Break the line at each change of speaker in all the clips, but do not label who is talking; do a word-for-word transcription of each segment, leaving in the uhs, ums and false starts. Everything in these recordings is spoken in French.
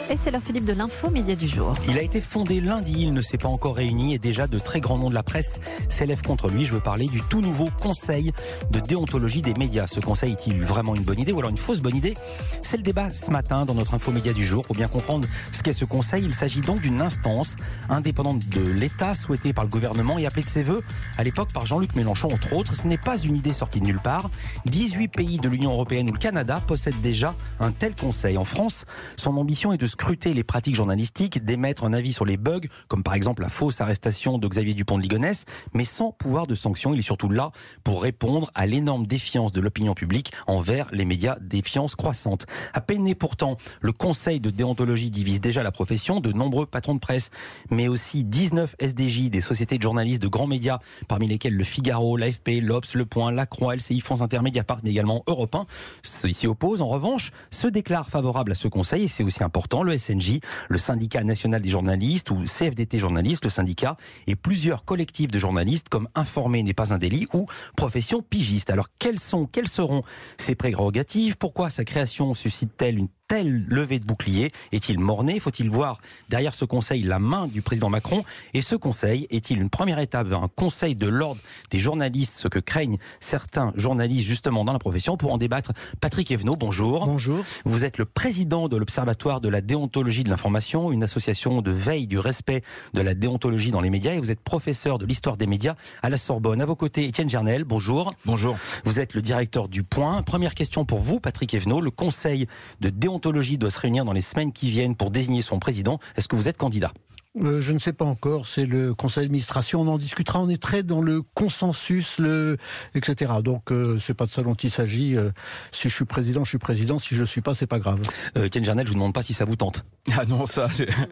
Et c'est l'heure, Philippe, de l'info média du jour.
Il a été fondé lundi, il ne s'est pas encore réuni et déjà de très grands noms de la presse s'élèvent contre lui. Je veux parler du tout nouveau conseil de déontologie des médias. Ce conseil est-il vraiment une bonne idée ou alors une fausse bonne idée? C'est le débat ce matin dans notre info média du jour. Pour bien comprendre ce qu'est ce conseil, il s'agit donc d'une instance indépendante de l'État souhaitée par le gouvernement et appelée de ses voeux à l'époque par Jean-Luc Mélenchon entre autres. Ce n'est pas une idée sortie de nulle part. dix-huit pays de l'Union européenne ou le Canada possèdent déjà un tel conseil. En France, son ambition est de scruter les pratiques journalistiques, d'émettre un avis sur les bugs, comme par exemple la fausse arrestation de Xavier Dupont de Ligonnès, mais sans pouvoir de sanction. Il est surtout là pour répondre à l'énorme défiance de l'opinion publique envers les médias, défiance croissante. À peine né pourtant, le conseil de déontologie divise déjà la profession, de nombreux patrons de presse, mais aussi dix-neuf S D J des sociétés de journalistes de grands médias, parmi lesquels Le Figaro, l'A F P, l'Obs, Le Point, La Croix, L C I, France Inter, Mediapart, mais également Europe un. Ceux s'y opposent, en revanche, se déclarent favorables à ce conseil, et c'est aussi important, le S N J, le syndicat national des journalistes, ou C F D T journalistes, le syndicat, et plusieurs collectifs de journalistes comme Informer n'est pas un délit ou Profession pigiste. Alors quelles sont, quelles seront ces prérogatives? Pourquoi sa création suscite-t-elle une telle levée de bouclier? Est-il mort-né? Faut-il voir derrière ce conseil la main du président Macron? Et ce conseil est-il une première étape vers un conseil de l'ordre des journalistes, ce que craignent certains journalistes justement dans la profession? Pour en débattre, Patrick Evenot, bonjour.
Bonjour.
Vous êtes le président de l'Observatoire de la déontologie de l'information, une association de veille du respect de la déontologie dans les médias, et vous êtes professeur de l'histoire des médias à la Sorbonne. À vos côtés, Étienne Gernel, bonjour.
Bonjour.
Vous êtes le directeur du Point. Première question pour vous, Patrick Evenot. Le conseil de déontologie doit se réunir dans les semaines qui viennent pour désigner son président. Est-ce que vous êtes candidat ?
Euh, je ne sais pas encore, c'est le conseil d'administration, on en discutera, on est très dans le consensus, le, et cetera. Donc euh, c'est pas de ça dont il s'agit. Euh, si je suis président, je suis président. Si je ne suis pas, c'est pas grave.
Euh, Étienne Gernel, je vous demande pas si ça vous tente.
Ah non, ça...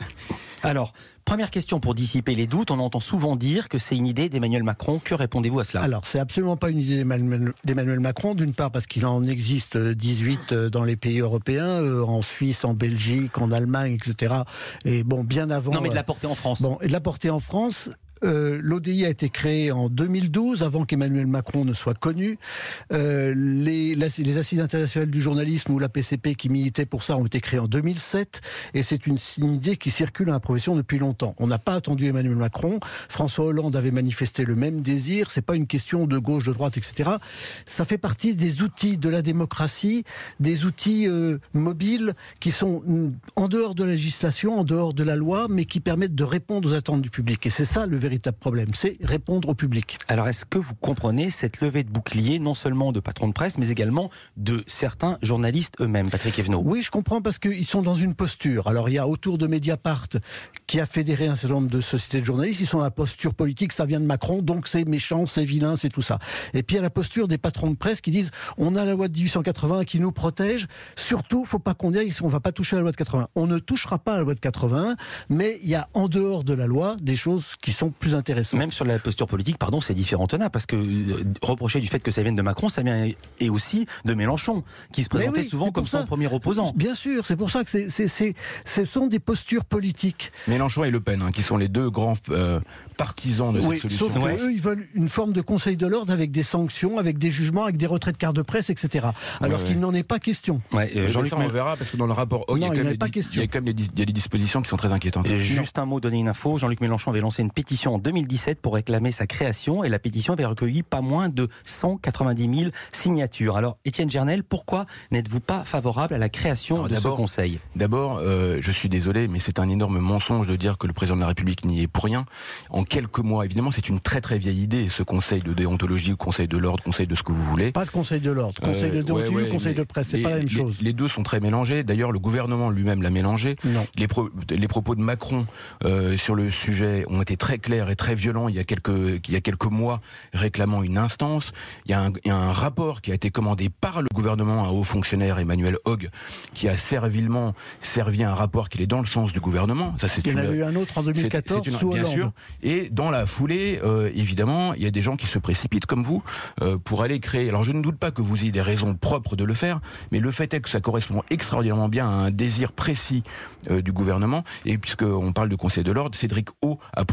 Alors, première question pour dissiper les doutes. On entend souvent dire que c'est une idée d'Emmanuel Macron. Que répondez-vous à cela?
Alors, c'est absolument pas une idée d'Emmanuel, d'Emmanuel Macron. D'une part, parce qu'il en existe dix-huit dans les pays européens, euh, en Suisse, en Belgique, en Allemagne, et cetera. Et bon, bien avant...
Non, mais de la porter en France.
Bon, et de la porter en France... Euh, L'O D I a été créé en deux mille douze, avant qu'Emmanuel Macron ne soit connu. Euh, les, la, les Assises internationales du journalisme ou la P C P qui militait pour ça ont été créées en deux mille sept, et c'est une, une idée qui circule dans la profession depuis longtemps. On n'a pas attendu Emmanuel Macron. François Hollande avait manifesté le même désir. C'est pas une question de gauche, de droite, et cetera. Ça fait partie des outils de la démocratie, des outils euh, mobiles qui sont en dehors de la législation, en dehors de la loi, mais qui permettent de répondre aux attentes du public. Et c'est ça le véritable problème, c'est répondre au public.
Alors, est-ce que vous comprenez cette levée de bouclier, non seulement de patrons de presse, mais également de certains journalistes eux-mêmes, Patrick Evenot?
Oui, je comprends, parce qu'ils sont dans une posture. Alors, il y a autour de Mediapart, qui a fédéré un certain nombre de sociétés de journalistes, ils sont dans la posture politique, ça vient de Macron, donc c'est méchant, c'est vilain, c'est tout ça. Et puis, il y a la posture des patrons de presse qui disent, on a la loi de dix-huit cent quatre-vingts qui nous protège, surtout, faut pas qu'on dise, on va pas toucher à la loi de quatre-vingts. On ne touchera pas à la loi de quatre-vingts, mais il y a en dehors de la loi des choses qui sont plus intéressant.
Même sur la posture politique, pardon, c'est différent, Tona, parce que euh, reprocher du fait que ça vienne de Macron, ça vient et aussi de Mélenchon, qui se présentait oui, souvent comme son premier opposant.
Bien sûr, c'est pour ça que c'est, c'est, c'est, ce sont des postures politiques.
Mélenchon et Le Pen, hein, qui sont les deux grands euh, partisans de
oui,
cette solution.
Sauf qu'eux, ils veulent une forme de conseil de l'ordre avec des sanctions, avec des jugements, avec des retraits de carte de presse, et cetera. Alors ouais, qu'il ouais. n'en est pas question.
Ouais, euh,
Jean-Luc, on verra, parce que dans le rapport, oh,
non,
il y a quand même,
pas
des,
question.
Il y a quand même des, il y a des dispositions qui sont très inquiétantes.
Et juste un mot, donner une info. Jean-Luc Mélenchon avait lancé une pétition en deux mille dix-sept pour réclamer sa création, et la pétition avait recueilli pas moins de cent quatre-vingt-dix mille signatures. Alors, Étienne Gernel, pourquoi n'êtes-vous pas favorable à la création Alors, de ce conseil?
D'abord, euh, je suis désolé, mais c'est un énorme mensonge de dire que le président de la République n'y est pour rien. En quelques mois, évidemment, c'est une très très vieille idée, ce conseil de déontologie, conseil de l'ordre, conseil de ce que vous voulez.
Pas de conseil de l'ordre, conseil euh, de déontologie, ouais, ouais, conseil de presse, c'est les, pas la même
les,
chose.
Les deux sont très mélangés. D'ailleurs, le gouvernement lui-même l'a mélangé.
Non.
Les, pro, les propos de Macron euh, sur le sujet ont été très clairs et très violents il y a quelques, il y a quelques mois, réclamant une instance. Il y a un, il y a un rapport qui a été commandé par le gouvernement, un haut fonctionnaire, Emmanuel Hogue, qui a servilement servi un rapport qui est dans le sens du gouvernement. Ça, c'est
il y en
une,
a eu un autre en deux mille quatorze,
c'est, c'est une,
sous
bien
Hollande.
sûr. Et dans la foulée, euh, évidemment, il y a des gens qui se précipitent comme vous euh, pour aller créer. Alors, je ne doute pas que vous ayez des raisons propres de le faire, mais le fait est que ça correspond extraordinairement bien à un désir précis euh, du gouvernement. Et puisqu'on parle de Conseil de l'ordre, Cédric O a prononcé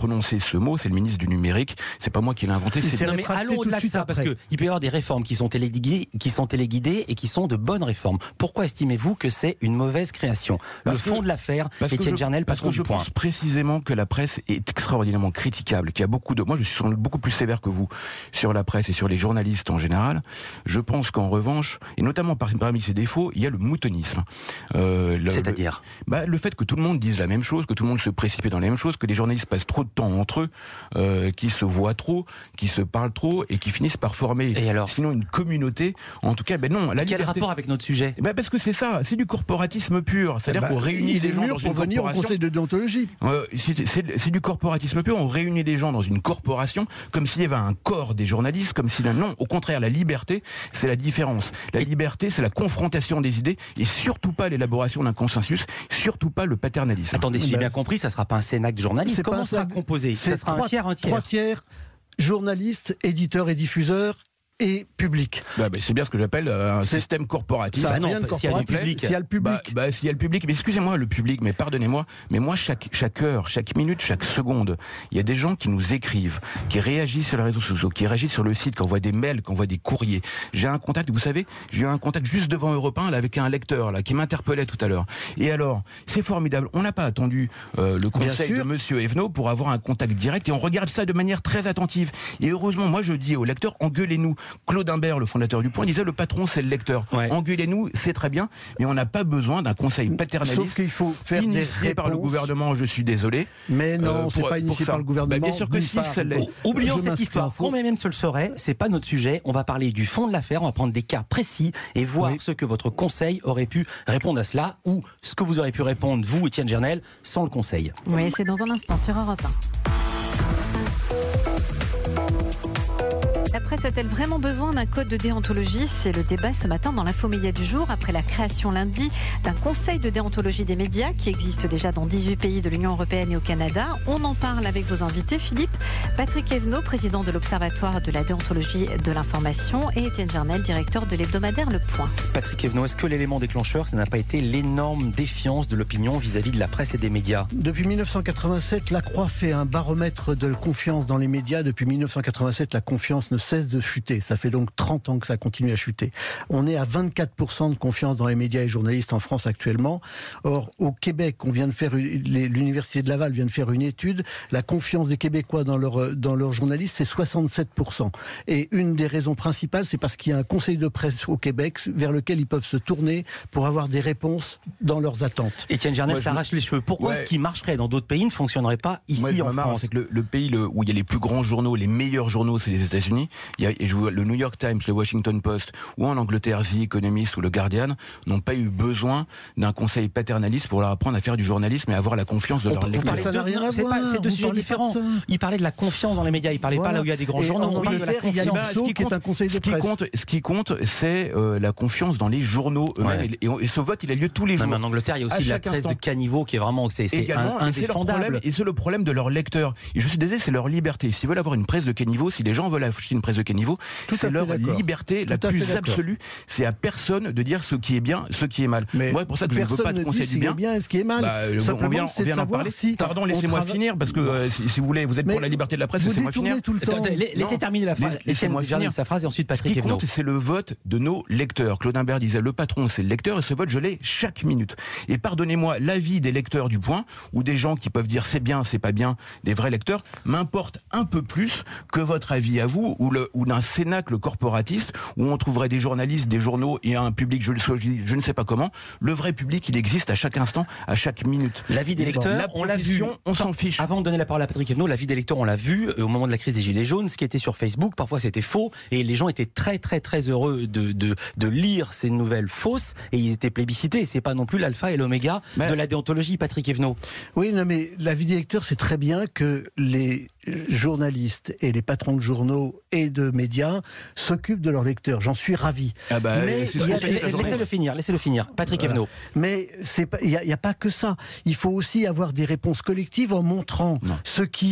ce mot, c'est le ministre du numérique. C'est pas moi qui l'ai inventé. C'est
Non mais allons au-delà de ça, parce qu'il peut y avoir des réformes qui sont téléguidées, qui sont téléguidées et qui sont de bonnes réformes. Pourquoi estimez-vous que c'est une mauvaise création ? Le
Parce
fond
que,
de l'affaire,
parce que
Étienne
je,
Gernel,
parce que je pense précisément que la presse est extraordinairement critiquable, qu'il y a beaucoup de... Moi, je suis beaucoup plus sévère que vous sur la presse et sur les journalistes en général. Je pense qu'en revanche, et notamment parmi ses défauts, il y a le moutonisme. Euh, le,
C'est-à-dire
le, bah, le fait que tout le monde dise la même chose, que tout le monde se précipite dans les mêmes choses, que les journalistes passent trop de temps entre eux, euh, qui se voient trop, qui se parlent trop et qui finissent par former
et alors
sinon une communauté. En tout cas, ben non. La
Quel
liberté...
rapport avec notre sujet ?
Ben parce que c'est ça, c'est du corporatisme pur. C'est-à-dire
bah,
qu'on réunit les gens dans
pour
une
venir
corporation.
au conseil de déontologie.
Euh, c'est, c'est, c'est du corporatisme pur. On réunit les gens dans une corporation comme s'il y avait un corps des journalistes, comme si non, au contraire, la liberté, c'est la différence. La liberté, c'est la confrontation des idées et surtout pas l'élaboration d'un consensus, surtout pas le paternalisme.
Attendez, si j'ai
Ben,
bien compris, ça sera pas un cénacle de journalistes.
c'est
Comment
pas
sera
un-
composé ?
C'est
Ça sera
trois-
un tiers, un tiers.
Trois tiers, journalistes, éditeurs et diffuseurs et public.
Bah, bah, c'est bien ce que j'appelle euh, un
C'est-
système corporatiste.
Ça a
Bah non,
rien de
s'il y a du
corporatif,
public.
s'il y a le public.
Bah, bah, s'il y a le public, mais excusez-moi, le public, mais pardonnez-moi, mais moi, chaque, chaque heure, chaque minute, chaque seconde, il y a des gens qui nous écrivent, qui réagissent sur les réseaux sociaux, qui réagissent sur le site, qui envoient des mails, qui envoient des courriers. J'ai un contact, vous savez, j'ai eu un contact juste devant Europe un, là, avec un lecteur, là, qui m'interpellait tout à l'heure. Et alors, c'est formidable. On n'a pas attendu euh, le conseil
sûr.
de Monsieur Evenot pour avoir un contact direct, et on regarde ça de manière très attentive. Et heureusement, moi, je dis aux lecteurs, engueulez-nous. Claude Imbert, le fondateur du Point, disait le patron, c'est le lecteur.
Ouais.
Engueulez-nous, c'est très bien, mais on n'a pas besoin d'un conseil
Sauf
paternaliste
qu'il faut faire des
initié par le
réponses.
gouvernement, je suis désolé.
Mais non,
Euh,
c'est
pour-
pas
pour
initié
ça.
par le gouvernement.
Bah, bien sûr que
d'une
si,
part.
ça l'est.
Bon,
Oublions
je
cette
m'inscris
histoire.
en faux.
Combien même se le saurait, c'est pas notre sujet. On va parler du fond de l'affaire. On va prendre des cas précis et voir
Oui.
ce que votre conseil aurait pu répondre à cela ou ce que vous aurez pu répondre, vous, Étienne Gernel, sans le conseil.
Oui, c'est dans un instant sur Europe un. La presse a-t-elle vraiment besoin d'un code de déontologie ? C'est le débat ce matin dans l'infomédia du jour, après la création lundi d'un conseil de déontologie des médias qui existe déjà dans dix-huit pays de l'Union européenne et au Canada. On en parle avec vos invités, Philippe, Patrick Evenot, président de l'Observatoire de la déontologie de l'information, et Étienne Gernel, directeur de l'hebdomadaire Le Point.
Patrick Evenot, est-ce que l'élément déclencheur, ça n'a pas été l'énorme défiance de l'opinion vis-à-vis de la presse et des médias ?
Depuis mille neuf cent quatre-vingt-sept, la Croix fait un baromètre de confiance dans les médias. Depuis mille neuf cent quatre-vingt-sept, la confiance ne cesse de chuter. Ça fait donc trente ans que ça continue à chuter. On est à vingt-quatre pour cent de confiance dans les médias et journalistes en France actuellement. Or, au Québec, on vient de faire, l'Université de Laval vient de faire une étude. La confiance des Québécois dans leurs dans leurs journalistes, c'est soixante-sept pour cent. Et une des raisons principales, c'est parce qu'il y a un conseil de presse au Québec vers lequel ils peuvent se tourner pour avoir des réponses dans leurs attentes.
Étienne Gernel
Moi, je-
s'arrache les cheveux. Pourquoi
Ouais.
ce qui marcherait dans d'autres pays ne fonctionnerait pas ici
Moi, je
en
me marre,
France ?
c'est que le, le pays le- où il y a les plus grands journaux, les meilleurs journaux, c'est les États-Unis. Il y a, et je vois le New York Times, le Washington Post, ou en Angleterre, The Economist ou le Guardian, n'ont pas eu besoin d'un conseil paternaliste pour leur apprendre à faire du journalisme et avoir la confiance de
On
leur
peut- vous
lecteurs.
parlez
Ça
de-
n'a rien
non,
à
c'est
voir,
pas- c'est deux
vous
sujets
parlez pas
différents.
de ça.
Il parlait de la confiance dans les médias. Il parlait pas
Voilà.
là où il y a des grands
Et
journaux.
en
On parle de la
Angleterre, il y a
confiance.
une Rousseau, qui est un conseil de
ce qui
presse.
compte, ce qui compte, c'est euh, la confiance dans les journaux eux-mêmes.
Ouais.
Et, et on- et ce vote, il a lieu tous les
Non,
jours.
mais en Angleterre, il y a
À
aussi de la
chaque
presse
instant.
de caniveau qui est vraiment c'est c'est
Également,
un-
et c'est leur problème,
indéfendable.
et c'est le problème de leurs lecteurs. Et je suis désolé, c'est leur liberté. S'ils veulent avoir une presse de caniveau, si les gens veulent acheter une presse de caniveau,
Tout à
c'est
fait
leur
d'accord.
liberté
Tout
la
à fait
plus
d'accord.
absolue. C'est à personne de dire ce qui est bien, ce qui est mal.
Mais
Moi, c'est pour ça que je ne veux
personne
pas de
ne
conseil
dit ce
du
qui est
bien.
bien et ce qui est mal.
Bah, euh,
Simplement,
on vient,
c'est
on vient
de
d'en
savoir
parler.
si
Pardon,
on
laissez-moi
travaille-
finir, parce que euh, si, si vous voulez, vous êtes
Mais
pour la liberté de la presse,
vous
laissez-moi
détournez
finir.
tout le temps.
Attendez, la- laissez
Non.
terminer la phrase.
Laissez-
Laissez-moi
laissez-moi
terminer
finir.
sa phrase et ensuite
Ce
Patrick
qui
Evenot.
compte, c'est le vote de nos lecteurs. Claude Imbert disait le patron, c'est le lecteur, et ce vote, je l'ai chaque minute. Et pardonnez-moi, l'avis des lecteurs du Point, ou des gens qui peuvent dire c'est bien, c'est pas bien, des vrais lecteurs, m'importe un peu plus que votre avis à vous, ou, le, ou d'un cénacle corporatiste, où on trouverait des journalistes, des journaux, et un public, je, le sois- je, je ne sais pas comment. Le vrai public, il existe à chaque instant, à chaque minute.
L'avis des lecteurs,
La
on l'a vu.
profession, on s'en fiche.
Avant de donner la parole à Patrick Evenot, l'avis des lecteurs, on l'a vu euh, au moment de la crise des Gilets jaunes, ce qui était sur Facebook, parfois c'était faux, et les gens étaient très très très heureux de, de, de lire ces nouvelles fausses, et ils étaient plébiscités. C'est pas non plus l'alpha et l'oméga
Mais-
de la déontologie, Patrick Evenot.
Oui, non, mais l'avis des lecteurs, c'est très bien que les journalistes et les patrons de journaux et de médias s'occupent de leurs lecteurs. J'en suis ravi.
Ah bah,
Mais
c'est ce
il y
qu'on
a-
fait toute la journée.
Laissez-le finir, laissez-le finir. Patrick
Voilà.
Evenot.
Mais c'est pas- il n'y a, il y a pas que ça. Il faut aussi avoir des réponses collectives en montrant
Non.
ce qui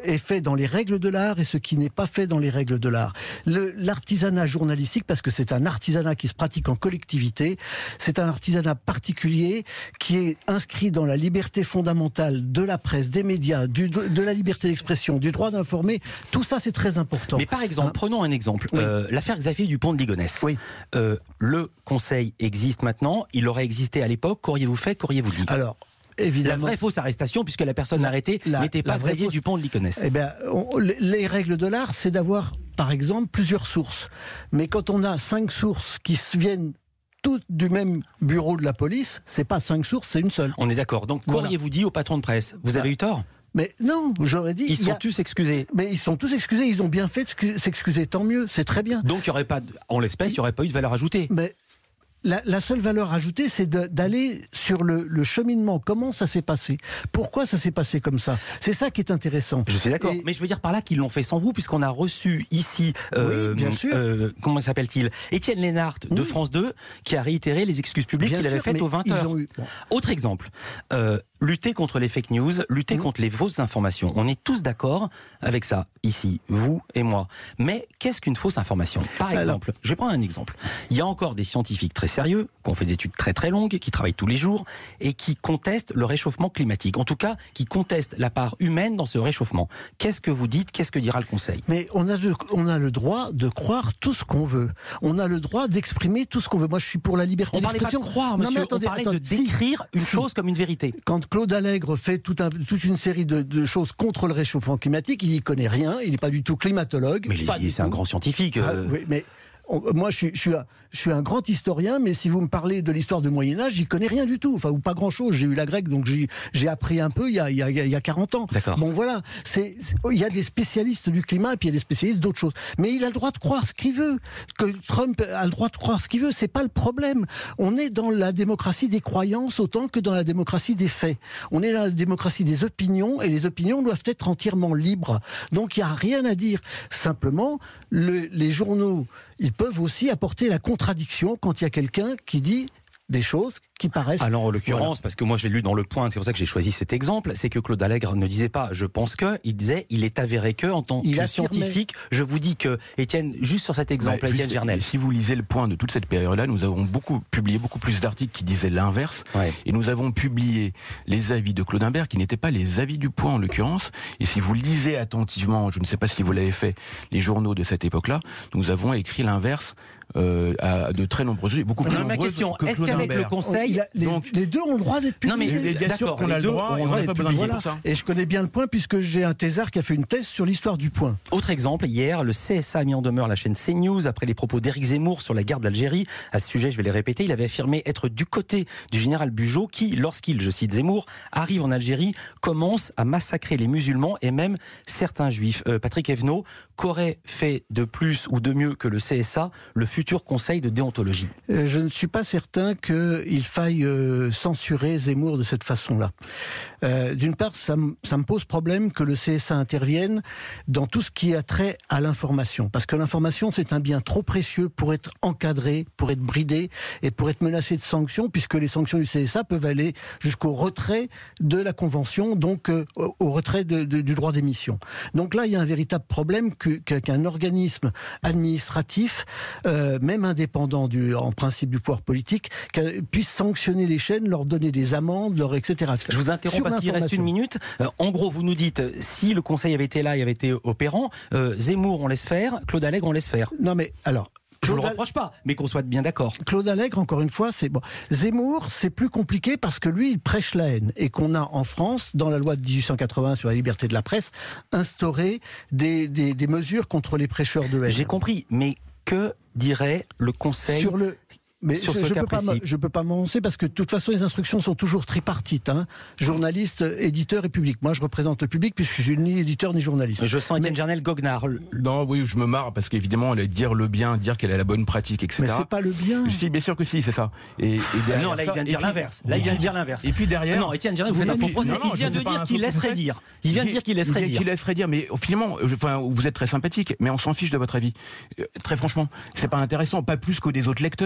est fait dans les règles de l'art et ce qui n'est pas fait dans les règles de l'art. Le, l'artisanat journalistique, parce que c'est un artisanat qui se pratique en collectivité, c'est un artisanat particulier qui est inscrit dans la liberté fondamentale de la presse, des médias, du, de la liberté d'expression, du droit d'informer. Tout ça, c'est très important.
Mais par exemple, hein, prenons un exemple. Oui. Euh, l'affaire Xavier Dupont de Ligonnès.
Oui.
Euh, le conseil existe maintenant. Il aurait existé à l'époque. Qu'auriez-vous fait? Qu'auriez-vous dit?
Alors, évidemment.
La vraie fausse arrestation, puisque la personne
la,
arrêtée
la,
n'était pas Xavier fausse... Dupont de Ligonnès.
Eh bien, on, les règles de l'art, c'est d'avoir, par exemple, plusieurs sources. Mais quand on a cinq sources qui viennent toutes du même bureau de la police, c'est pas cinq sources, c'est une seule.
On est d'accord. Donc, voilà. Qu'auriez-vous dit au patron de presse? Vous avez ah. eu tort?
Mais non, j'aurais dit...
Ils sont
a...
tous excusés.
Mais ils sont tous excusés, ils ont bien fait de s'excuser, tant mieux, c'est très bien.
Donc, il y aurait pas, en l'espèce, il n'y aurait pas eu de valeur ajoutée.
Mais... La, la seule valeur ajoutée, c'est de, d'aller sur le, le cheminement. Comment ça s'est passé? Pourquoi ça s'est passé comme ça? C'est ça qui est intéressant.
Je suis d'accord. Et... Mais je veux dire par là qu'ils l'ont fait sans vous, puisqu'on a reçu ici, euh,
oui, bien sûr.
Euh, comment s'appelle-t-il, Étienne Lénart de oui. France deux, qui a réitéré les excuses publiques bien qu'il sûr, avait faites aux vingt heures. Eu... Bon. Autre exemple, euh, lutter contre les fake news, lutter mmh. contre les fausses informations. On est tous d'accord avec ça, ici, vous et moi. Mais qu'est-ce qu'une fausse information? Par Alors... exemple, je vais prendre un exemple. Il y a encore des scientifiques très sérieux, qui ont fait des études très très longues, qui travaillent tous les jours et qui contestent le réchauffement climatique. En tout cas, qui contestent la part humaine dans ce réchauffement. Qu'est-ce que vous dites? Qu'est-ce que dira le Conseil?
Mais on a, le, on a le droit de croire tout ce qu'on veut. On a le droit d'exprimer tout ce qu'on veut. Moi, je suis pour la liberté d'expression.
On parlait pas de croire, monsieur. Non, mais attendez, on parlait attendez, de décrire si, une chose si. comme une vérité.
Quand Claude Allègre fait tout un, toute une série de, de choses contre le réchauffement climatique, il n'y connaît rien. Il n'est pas du tout climatologue.
Mais les, c'est un grand scientifique. Euh...
Ah, oui, mais... On, moi, je suis, je, suis un, je suis un grand historien, mais si vous me parlez de l'histoire du Moyen-Âge, j'y connais rien du tout. Enfin, ou pas grand-chose. J'ai eu la grecque, donc j'ai, j'ai appris un peu il y a, il y a, il y a quarante ans.
D'accord.
Bon, voilà. C'est, c'est, il y a des spécialistes du climat, et puis il y a des spécialistes d'autres choses. Mais il a le droit de croire ce qu'il veut. Que Trump a le droit de croire ce qu'il veut, c'est pas le problème. On est dans la démocratie des croyances autant que dans la démocratie des faits. On est dans la démocratie des opinions, et les opinions doivent être entièrement libres. Donc, il n'y a rien à dire. Simplement, le, les journaux... Ils peuvent aussi apporter la contradiction quand il y a quelqu'un qui dit des choses qui paraissent...
Alors en l'occurrence,
voilà.
parce que moi je l'ai lu dans Le Point, c'est pour ça que j'ai choisi cet exemple, c'est que Claude Allègre ne disait pas « je pense que », il disait « il est avéré que », en tant il que scientifique, je vous dis que, Étienne, juste sur cet exemple, bah, Étienne Gernel.
Si vous lisez Le Point de toute cette période-là, nous avons beaucoup publié beaucoup plus d'articles qui disaient l'inverse, ouais. et nous avons publié les avis de Claude Imbert qui n'étaient pas les avis du Point en l'occurrence, et si vous lisez attentivement, je ne sais pas si vous l'avez fait, les journaux de cette époque-là, nous avons écrit l'inverse Euh, à de très nombreuses, beaucoup plus
non, ma question, est-ce qu'avec
Imbert.
le Conseil,
a, les, donc, les deux ont le droit d'être publiés?
Non mais
bien sûr qu'on a le droit, on n'a pas besoin de voilà. ça.
Et je connais bien Le Point puisque j'ai un thésard qui a fait une thèse sur l'histoire du Point.
Autre exemple, hier, le C S A a mis en demeure la chaîne CNews après les propos d'Éric Zemmour sur la guerre d'Algérie. À ce sujet, je vais les répéter, il avait affirmé être du côté du général Bugeaud qui, lorsqu'il, je cite Zemmour, arrive en Algérie, commence à massacrer les musulmans et même certains juifs. Euh, Patrick Evno, qu'aurait fait de plus ou de mieux que le C S A, le futur Conseil de déontologie?
euh, Je ne suis pas certain qu'il faille euh, censurer Zemmour de cette façon-là. Euh, d'une part, ça, m- ça me pose problème que le C S A intervienne dans tout ce qui a trait à l'information. Parce que l'information, c'est un bien trop précieux pour être encadré, pour être bridé et pour être menacé de sanctions, puisque les sanctions du C S A peuvent aller jusqu'au retrait de la Convention, donc euh, au retrait de, de, du droit d'émission. Donc là, il y a un véritable problème que, que, qu'un organisme administratif, euh, même indépendant Du, en principe du pouvoir politique, puisse sanctionner les chaînes, leur donner des amendes, leur, et cetera, et cetera.
Je vous interromps Sur parce qu'il reste une minute. Euh, en gros, vous nous dites, si le Conseil avait été là et avait été opérant, euh, Zemmour, on laisse faire, Claude Allègre, on laisse faire.
Non mais, alors...
Je ne vous le reproche pas, mais qu'on soit bien d'accord.
Claude Allègre, encore une fois, c'est bon. Zemmour, c'est plus compliqué parce que lui, il prêche la haine. Et qu'on a en France, dans la loi de dix-huit cent quatre-vingts sur la liberté de la presse, instauré des, des, des mesures contre les prêcheurs de haine.
J'ai compris, mais que dirait le Conseil
sur le... Mais
sur
je,
ce
je
cas
peux pas,
précis.
je peux pas m'avancer parce que de toute façon les instructions sont toujours tripartites, hein. Journaliste, éditeur et public. Moi je représente le public puisque je suis ni éditeur ni journaliste.
Je sens Étienne Gernel goguenard.
Non, oui, je me marre parce qu'évidemment, elle dire le bien, dire qu'elle a la bonne pratique, et cetera.
Mais c'est pas le bien.
Si, bien sûr que si, c'est ça. Et, et
non, là il vient de dire
puis,
l'inverse. Là il vient de dire l'inverse.
Et puis derrière.
Non, Étienne Gernel, vous faites un faux procès. Il vient de dire qu'il laisserait dire. Il vient de dire qu'il laisserait dire.
Qu'il laisserait dire. Mais finalement, enfin, vous êtes très sympathique, mais on s'en fiche de votre avis. Très franchement, c'est pas intéressant, pas plus que des autres lecteurs.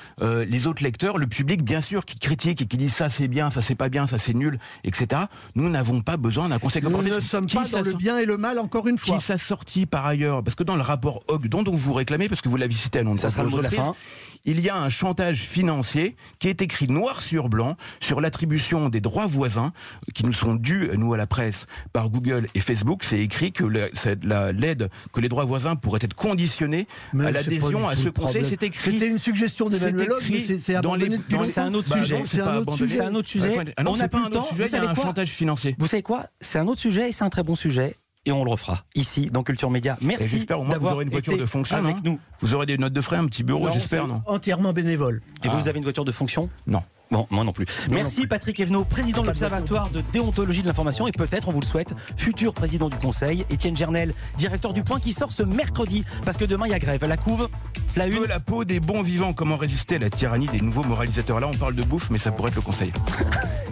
euh, les autres lecteurs, le public, bien sûr, qui critique et qui dit ça c'est bien, ça c'est pas bien, ça c'est nul, et cetera. Nous n'avons pas besoin d'un conseil
Nous
corporatif.
ne sommes
Qui
pas dans le bien et le mal, encore une fois.
Qui s'assortit par ailleurs, parce que dans le rapport Hogg, dont on vous réclamez, parce que vous l'avez cité à nom de
ça sera le mot de la fin.
Il y a un chantage financier qui est écrit noir sur blanc sur l'attribution des droits voisins qui nous sont dus, nous à la presse, par Google et Facebook. C'est écrit que le, la, l'aide, que les droits voisins pourraient être conditionnés
mais
à l'adhésion à ce conseil. C'est écrit.
C'était une suggestion d'Emmanuel Hogg, mais c'est, c'est abandonné depuis longtemps.
C'est un autre
bah
sujet.
non, c'est, un autre sujet.
c'est un autre sujet.
Ah non,
on
c'est
n'a
pas
plus
un
le temps.
autre sujet,
Vous
il y a
savez
un
quoi
chantage financier.
Vous savez quoi? C'est un autre sujet et c'est un très bon sujet. Et on le refera ici dans Culture Média. Merci.
Et j'espère au moins que vous aurez une voiture de fonction
avec
non
nous.
Vous aurez des notes de frais, un petit bureau,
non,
j'espère, non
entièrement bénévole.
Et
ah.
vous, vous avez une voiture de fonction?
Non.
Bon, moi non plus.
Moi
Merci
non plus.
Patrick Evenot, président de l'Observatoire de déontologie de l'information et peut-être, on vous le souhaite, futur président du Conseil. Étienne Gernel, directeur du Point, qui sort ce mercredi parce que demain il y a grève. La couve, la une.
Peu la peau des bons vivants, comment résister à la tyrannie des nouveaux moralisateurs. Là, on parle de bouffe, mais ça pourrait être le Conseil.